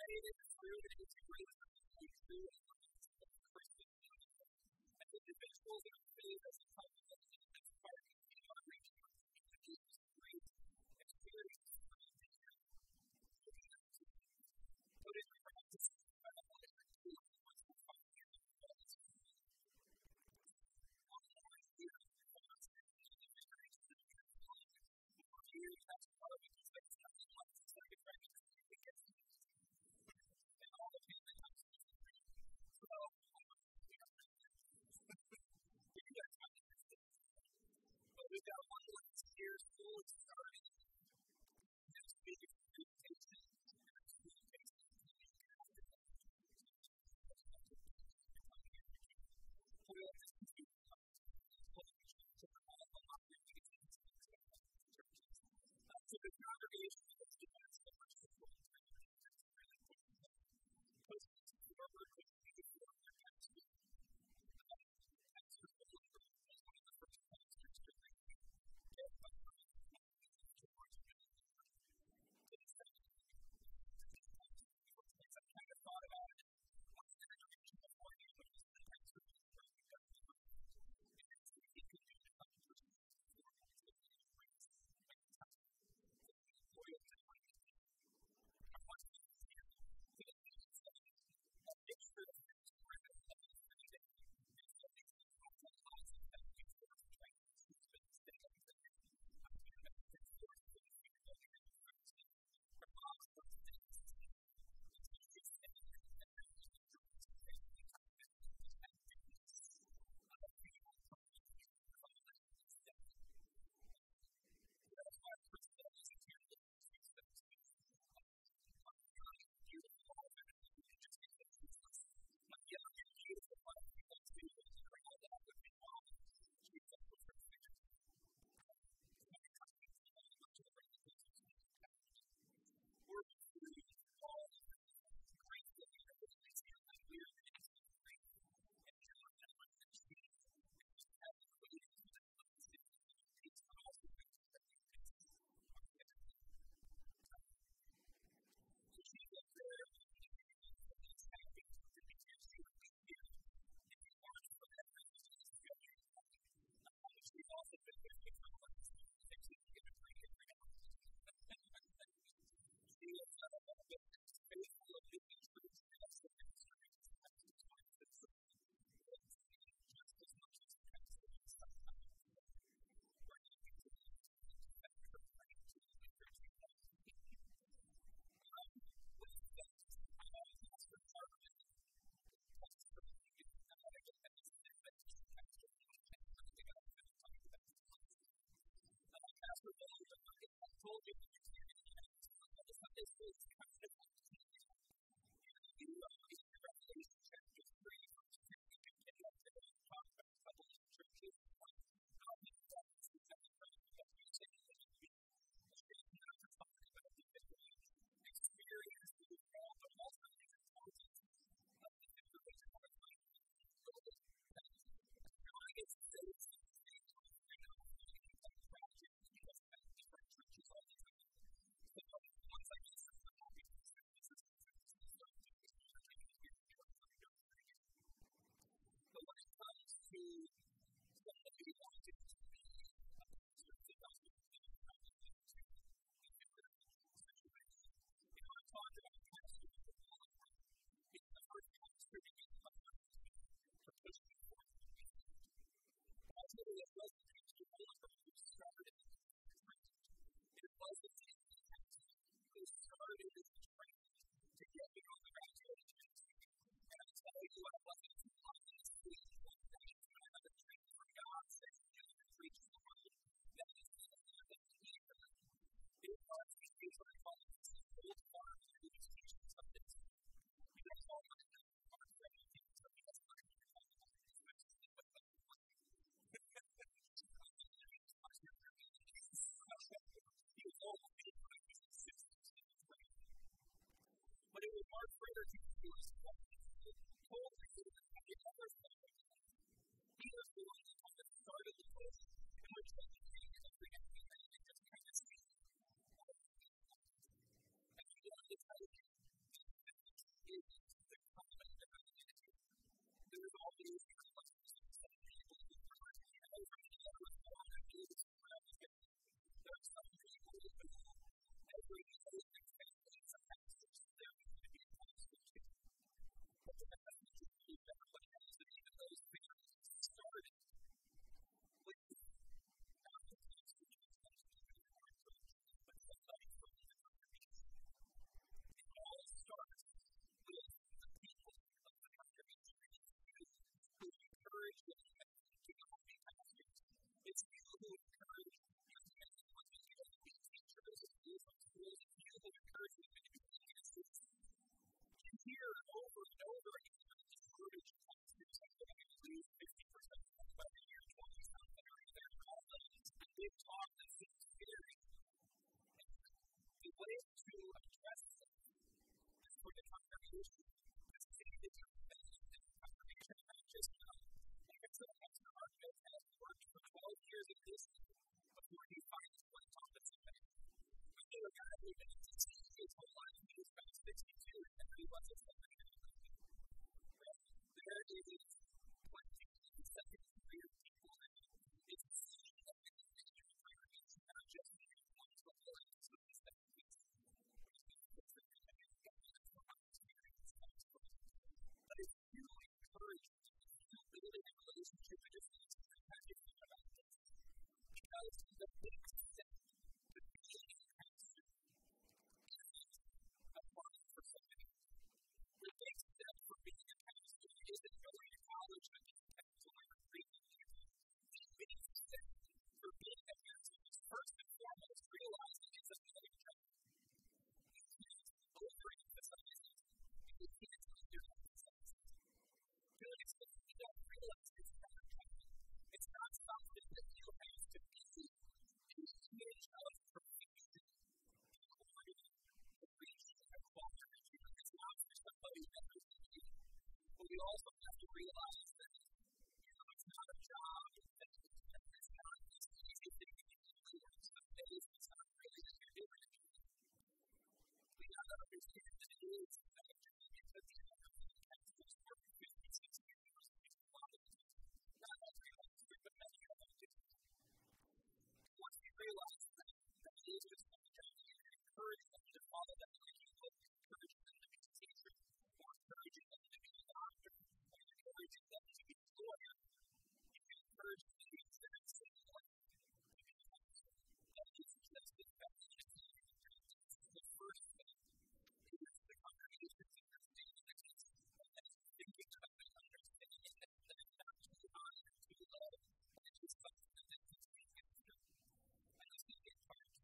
cultivated through and integrated through Christian as individuals in our faith, as a couple, as part of our reaching out to Jesus, great experience for us to hear. Put it in practice. I don't want to do it once we find it. That's part of it. It's like a practice. It gets me. And all the things that comes to me. So, but we've got one last year full of starting. Next week is communication. So the congregation is the best of our support. Because it's whoever could be before their next week. That's the one of the first pastors to get by towards the I kind of thought about it. What's the direction of what you put in the next week? He could do the conversation. every day expectations of pastors, they're going to be pastors too. But the message is to keep everybody else, and even those families started with not the pastors who comes to the Lord, but somebody from the congregation. It all starts with the people of the congregation. Who encourage the men to go be pastors. It's you who encourage young men to want to go be teachers and do from schools. It's you who encourage them to be ministers. You hear over and over again about discouraged pastors that are going to lose 50% of them by the year 20-something or they're all those. And they've taught this is scary. The way to address it is for the congregation to see that you're invested in the congregation, not just like I said, Pastor Mark has worked for 12 years in this before he finally went on to something. I knew a guy who had been in his whole life. He was about 62 and he wasn't something else. There is 20-second career people that it's not just one for one, so it's that piece. But if you encourage you building a relationship with your friends, how do you feel about this? Because the big step to being a pastor is applying for something. The big step for being a pastor isn't going to college and being a pastor or reading people. The big step for being a pastor is first and foremost realizing it's a big job. You can't overemphasize it. You can't underemphasize it. Doing it because you don't realize it's not a job. It's not something that you have to be in the image of perfection in order to reach a quality. It's not for somebody better than you. But we also have to realize that, it's not a job. It's not this easy thing to do. Some days it's not really that you're doing it. We got to understand that it is a job because the other pastors work 56 years. Not every pastor, but many of them do. Once you realize that it is just a job, you encourage them to follow that way. You look encouraging them to be a teacher, or encouraging them to be a doctor, or encouraging them to be a lawyer. You encourage them to be the same way. That is just the best thing. The first thing is the congregation understanding the case and thinking about it, understanding that it's not too high or too low, and it's just something that they can speak into. And the second part is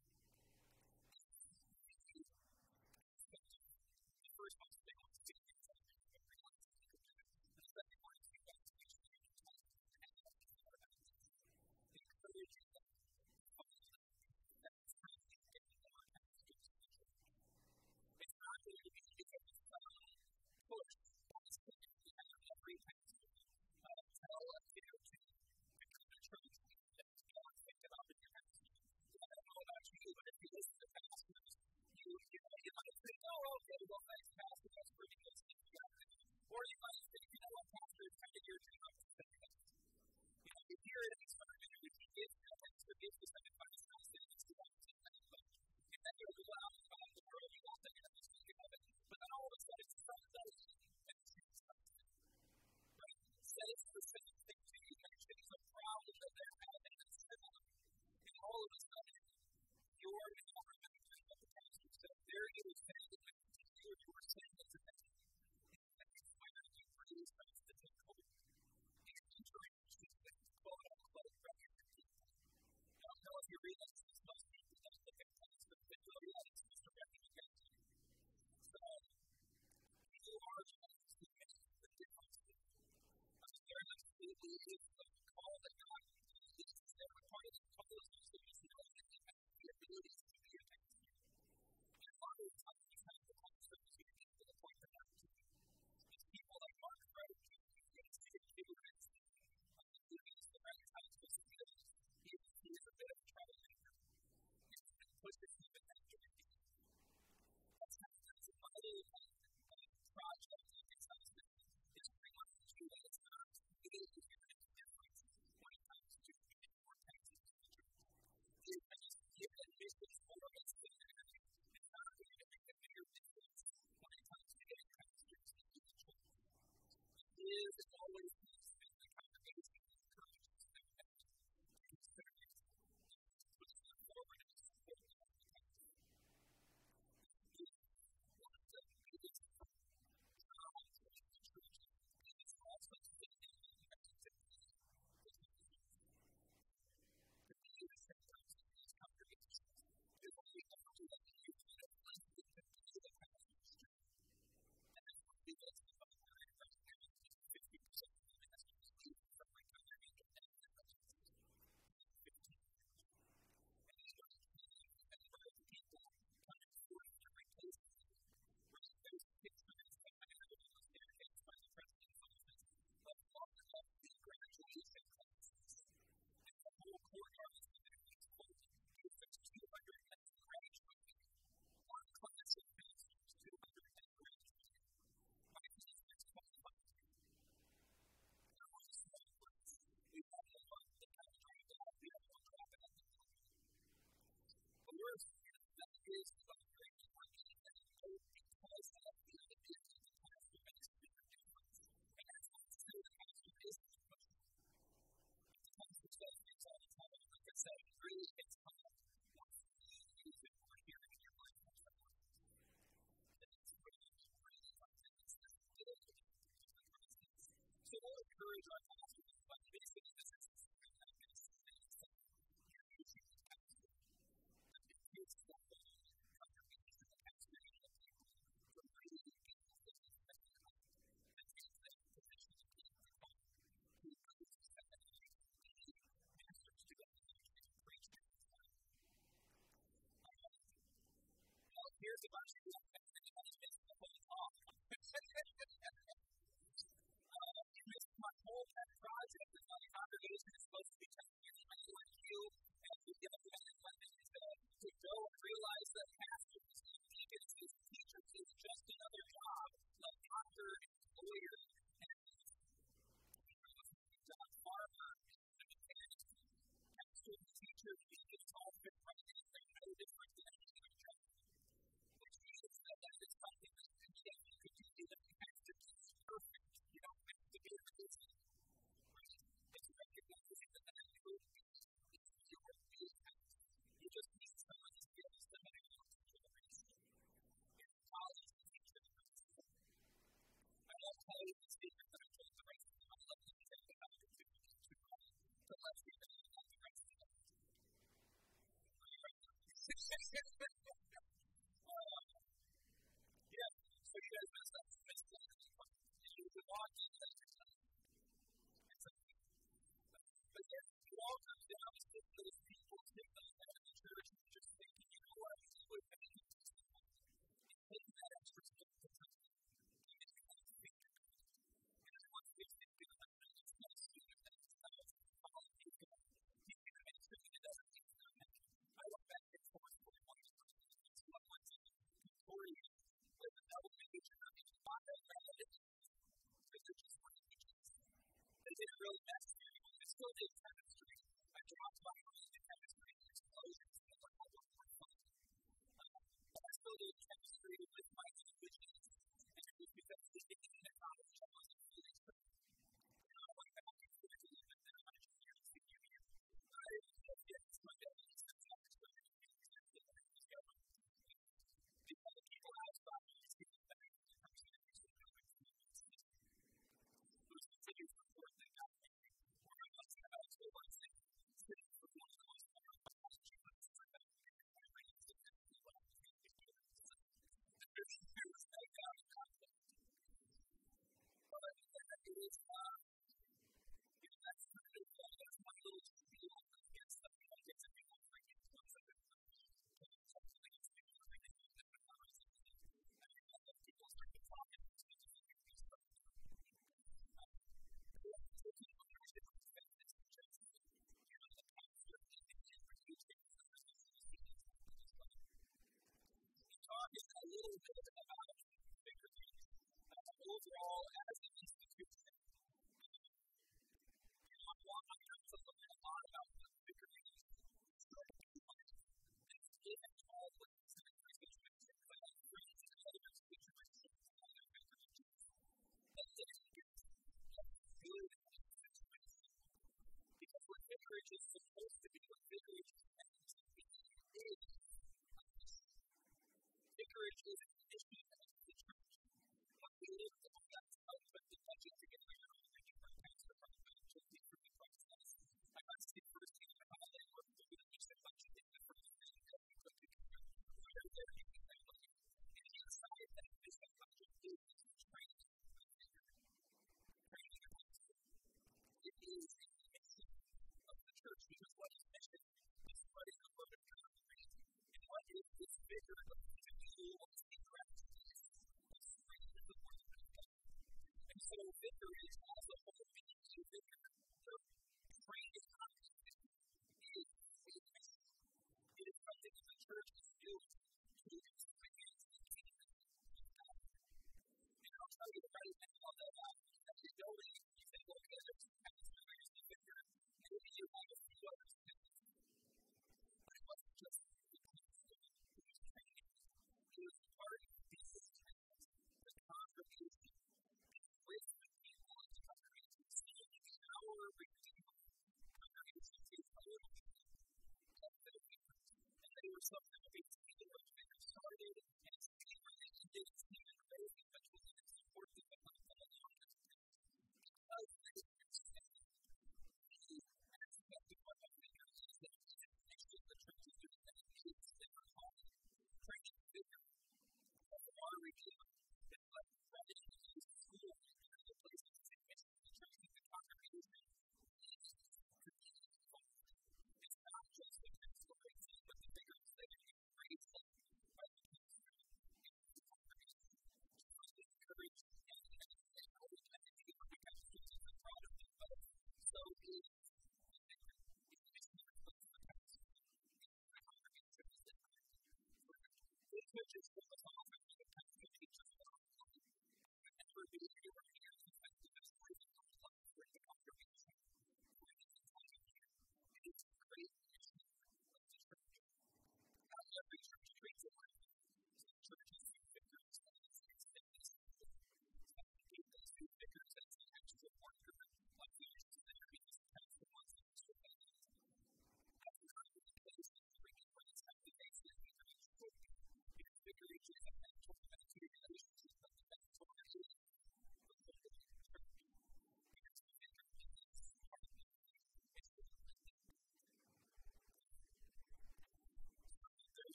the first one is they want to speak into it, but realize that they can do it. The second one is you want to make sure you can talk and talk about it. Encouraging them to follow that. That's how you get more pastors to do it. It's not going to be because push. That's what you have every pastor tell a kid or two to come to church that you don't think about in your pastor. I don't know about you, but if you listen to pastors, you might think, oh, okay, well, thanks, pastor, that's pretty good stuff you got there. Or you might think, what, pastor, it's kind of your job to say that. You hear it in the sermon, and if you give that pastor gives you some advice, I'll say it's the right thing. And then you're allowed to find the world, you won't think of it. But then all of a sudden, it's something else, and it's something. Right? Says the same thing to you, mentions a problem that they're having that's similar. And all of a sudden, you're now remembering what the pastor said. They're either saying it to you or you're saying it to them. And it's where you really start to take hold. And introduce these things, quote unquote, from your people. I don't know if you realize this, most people don't look at pastors, but they realize it's just a recommendation. So, you are trying to make the difference. There has to be the call that God gives us. Every part of the call is to use the ability to be a pastor. And a lot of the times you have the pastor to get to the point that I'm to. It's people like Mark Roach, who's going to see the kids, who needs the right types of skills. He is a bit of a troublemaker. And pushes him in that direction. That's a vital project in his husband. It's pretty much true that it's not. It is going to make a difference. encourage our pastors, but basically this is something that makes sense. You're using the pastor. It's the whole congregation of the pastor and the people from bringing people to the pastor and take that position of being the call. Who knows that the pastors to go and preach to the time. Well, here's a bunch of people that makes the whole talk. My whole project is my congregation is supposed to be telling you like you and we get a to go and realize that pastors and deacons and teachers is just another job, like doctor and lawyer and farmer and mechanic. Pastors and teachers, deacons, all fit right in. They're no different than any other job. Which means that is something that you could do that you have to be perfect. You don't have to be a Christian. It's recognizing that that could be your business. You just need someone to be able to step in and go to the race. It's college to teach them. I won't tell you the secret that I told the race. I'll let you take the opportunity to let you know about the race. Yeah, so you guys messed up. You would walk in and but then you all come down and take those people, take those out of the church, and just thinking, you know what, you would make it to someone. And take that extra step to time. You just have to think about it. And once we think about it, it's not a student that is not all you can. You can make sure that it doesn't need to come. I went back and forth for one time. It's one time. Victoria with a double major in biomedical. They're just one teachers. They didn't really mess with me. I still did chemistry. I dropped my own in chemistry and explosions and like all of my fun. But I still did chemistry with my languages. And it was because the beginning of college I wasn't really sure. I went back and forth a little bit then my junior and senior year. I didn't know yet it's my dad's chemistry and exactly where it was going. Because the people outside me is getting better than the person that used to know it. Those continues to report that got me. Where I was about to go and say, sitting for one of those past few months, I got to figure my way into it. There was no doubt about it. But it is, that's kind of, that's my little spiel against the people that get to be more freaking once I've been something that's been really different than I was thinking. I mean, I love people start to talk and it's just like a piece of talking a little bit about Victory overall as an institution. I'm going to look at a lot about what Victory is. It's given all the situations that have friends and other situations and other victims. And then it's good situation. Because what vicarage is supposed to be, what vicarage is meant to be, is vicarage is an issue of the church. When we look at that, but the budget to get there, I think our pastor probably should be pretty process. I got to see firsthand how they work to do the budget in the first thing that we put together. Where they're using that money. And inside that is the budget is training. Training your pastor. It is a mission of the church because what is mission is spreading the word of God. And what is this bigger of the tool to interact with is spreading the word of God. And so victory is also what it means to victory. So training content is a mission. It is something that the church is doing to experience the kingdom of God. And I'll tell you right now that you don't you think, okay, there's some pastor, there's the victor, maybe you have a few other things. But it wasn't just the pastor who was training. It was part of this training, the congregation, with the people in the congregation, seeing our redeemer. Congregation is a little bit of the victor. And they were something that basically the victor started and it's being related to Stephen Ray, but was important to the people along with the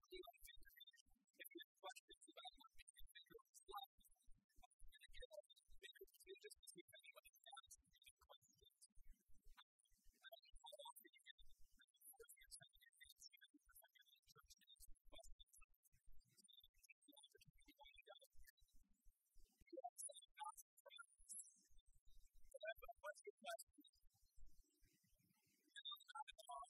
you on victory. If you have questions about what makes you think of life, I'm going to give us bigger to just to see if anybody has any questions. I don't know how often you get if you're sending your kids to your church and ask questions. Take the opportunity while you got here. You have some gospel friends. But what's your question? Not at all.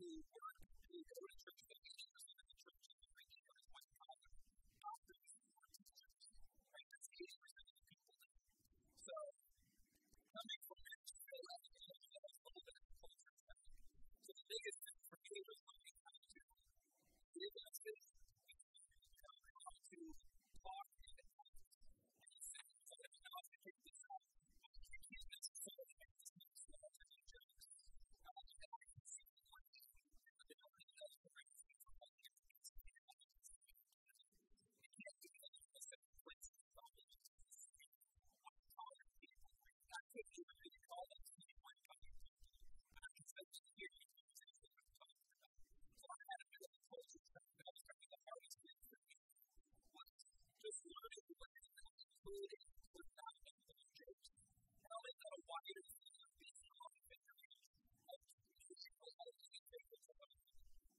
who go to church, but the interested in the church and the preaching of what God doctors or teachers, right? That's 80% of the people there. So, coming from there, to feel that a little bit of culture back. So the biggest thing for me was learning how to live in a space, how to talk in the context. And he said, so that now I can take this out. I can't necessarily make this kind of stuff as a joke. And I can see the point. And the only thing that brings me from one thing to the other is you can't do that in a certain place. It's always just the same. I'm talking to people. I couldn't even really call them to me when I'm talking to people. And I can say to hear you conversation that I'm talking about. So I had a bit of a culture shock. That was probably the hardest thing for me. Was just learning what is included without making jokes. And I'll make that a wider thing of being on the victory of using what I was doing for somebody else.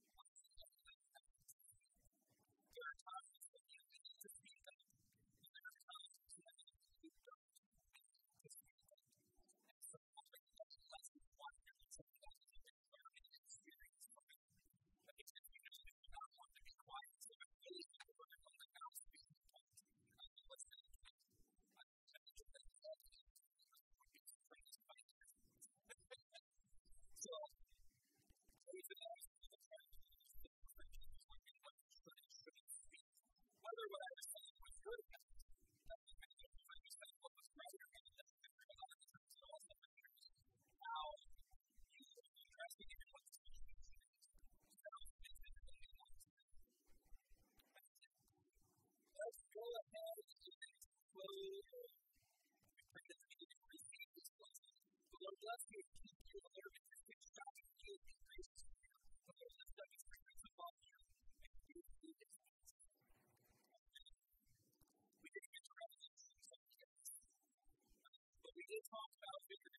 There are times when you need to speak up. And there are times when you don't need to speak up. And so I think that's a lesson of why there is something that is a learning experience for me. But it's if you know that you not want to be quiet, so I really need to learn on the house to be quiet. And I know what's going to happen. I think that all the things would be praised by Jesus. So, even though I was the part of the Christian was working on the church, whether what I was saying was good or bad, that was kind of what I was saying, what was right or wrong, that's what I was on the church, so all the different years. Now, you are interested in what's going on in the church. So, it's been really long time. Let's go ahead and close. We pray that we can receive this blessing. The Lord bless you and keep you. The Lord make his face shine on you and be gracious to you. The Lord lift up his fingers above you and give you his peace. We didn't get to Revelation, so we get this. But we did talk about